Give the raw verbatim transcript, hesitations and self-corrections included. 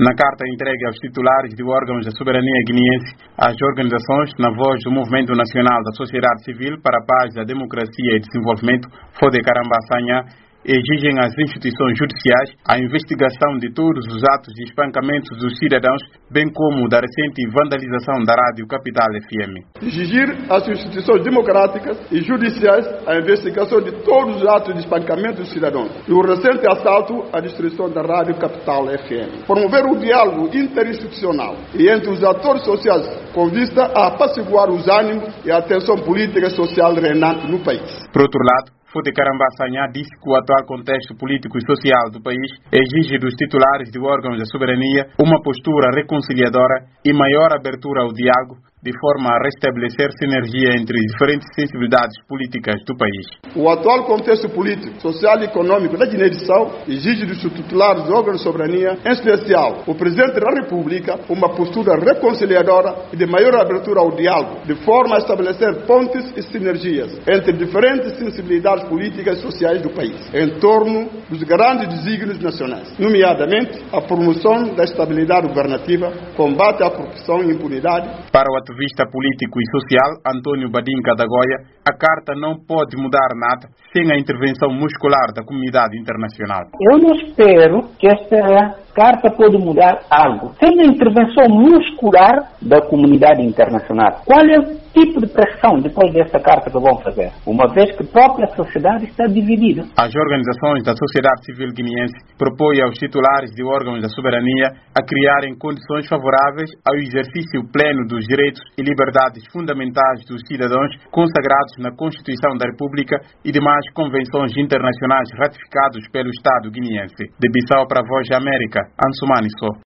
Na carta entregue aos titulares de órgãos da soberania guineense, as organizações, na voz do Movimento Nacional da Sociedade Civil para a Paz, a Democracia e Desenvolvimento, Fode Karambasanha, exigem às instituições judiciais a investigação de todos os atos de espancamento dos cidadãos, bem como da recente vandalização da Rádio Capital F M. Exigir às instituições democráticas e judiciais a investigação de todos os atos de espancamento dos cidadãos e o recente assalto à destruição da Rádio Capital F M. Promover o diálogo interinstitucional e entre os atores sociais com vista a apaciguar os ânimos e a tensão política e social reinante no país. Por outro lado, Fode Karambasanha disse que o atual contexto político e social do país exige dos titulares de órgãos da soberania uma postura reconciliadora e maior abertura ao diálogo, de forma a restabelecer sinergia entre diferentes sensibilidades políticas do país. O atual contexto político, social e econômico da Guiné-Bissau exige dos titulares de órgãos de soberania, em especial o Presidente da República, uma postura reconciliadora e de maior abertura ao diálogo, de forma a estabelecer pontes e sinergias entre diferentes sensibilidades políticas e sociais do país, em torno dos grandes desígnios nacionais, nomeadamente a promoção da estabilidade governativa, combate à corrupção e impunidade. Para o ativista político e social Antônio Badinka da Goia, a carta não pode mudar nada sem a intervenção muscular da comunidade internacional. Eu não espero que esta carta pode mudar algo sem a intervenção muscular da comunidade internacional. Qual é o tipo de pressão depois desta carta que vão fazer? Uma vez que a própria sociedade está dividida. As organizações da sociedade civil guineense propõem aos titulares de órgãos da soberania a criarem condições favoráveis ao exercício pleno dos direitos e liberdades fundamentais dos cidadãos consagrados na Constituição da República e demais convenções internacionais ratificadas pelo Estado guineense. De Bissau para a Voz da América, Ansumani Sow.